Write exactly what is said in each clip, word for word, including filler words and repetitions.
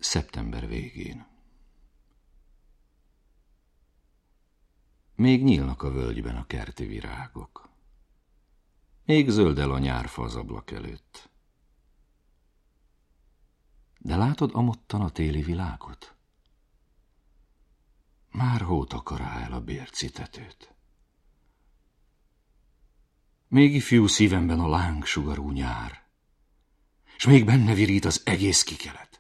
Szeptember végén. Még nyílnak a völgyben a kerti virágok. Még zöldel a nyárfa az ablak előtt. De látod amottan a téli világot? Már hót akar el a bércitetőt. Még ifjú szívemben a lángsugarú nyár, s még benne virít az egész kikelet.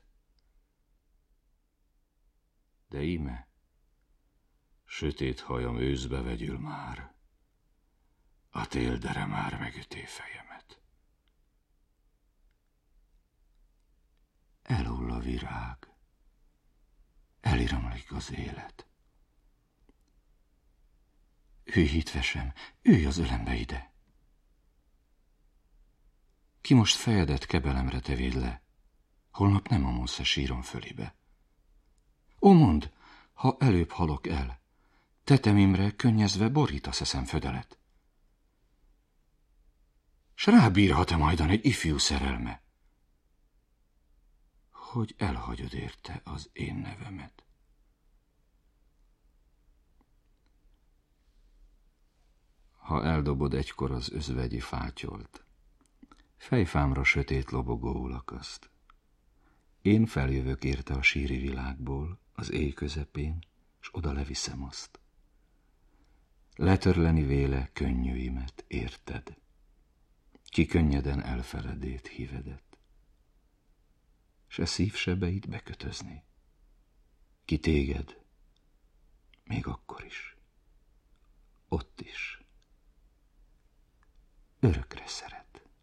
De íme, sötét hajam őszbe vegyül már, a téldere már megüté fejemet. Elhull a virág, eliramlik az élet. Ülj, hitvesem, ülj az ölembe ide. Ki most fejedet kebelemre tevéd le, holnap nem omulsz a sírom fölébe. Ó, mondd, ha előbb halok el, tetemimre könnyezve borítasz eszem födelet. S rábírhat-e majdan egy ifjú szerelme, hogy elhagyod érte az én nevemet? Ha eldobod egykor az özvegyi fátyolt, fejfámra sötét lobogó lakaszt, én feljövök érte a síri világból az éj közepén, s oda leviszem azt. Letörleni véle könnyűimet érted, ki könnyeden elfeledét hívedet, s e szívsebeit bekötözni, ki téged, még akkor is, ott is, örökre szeret.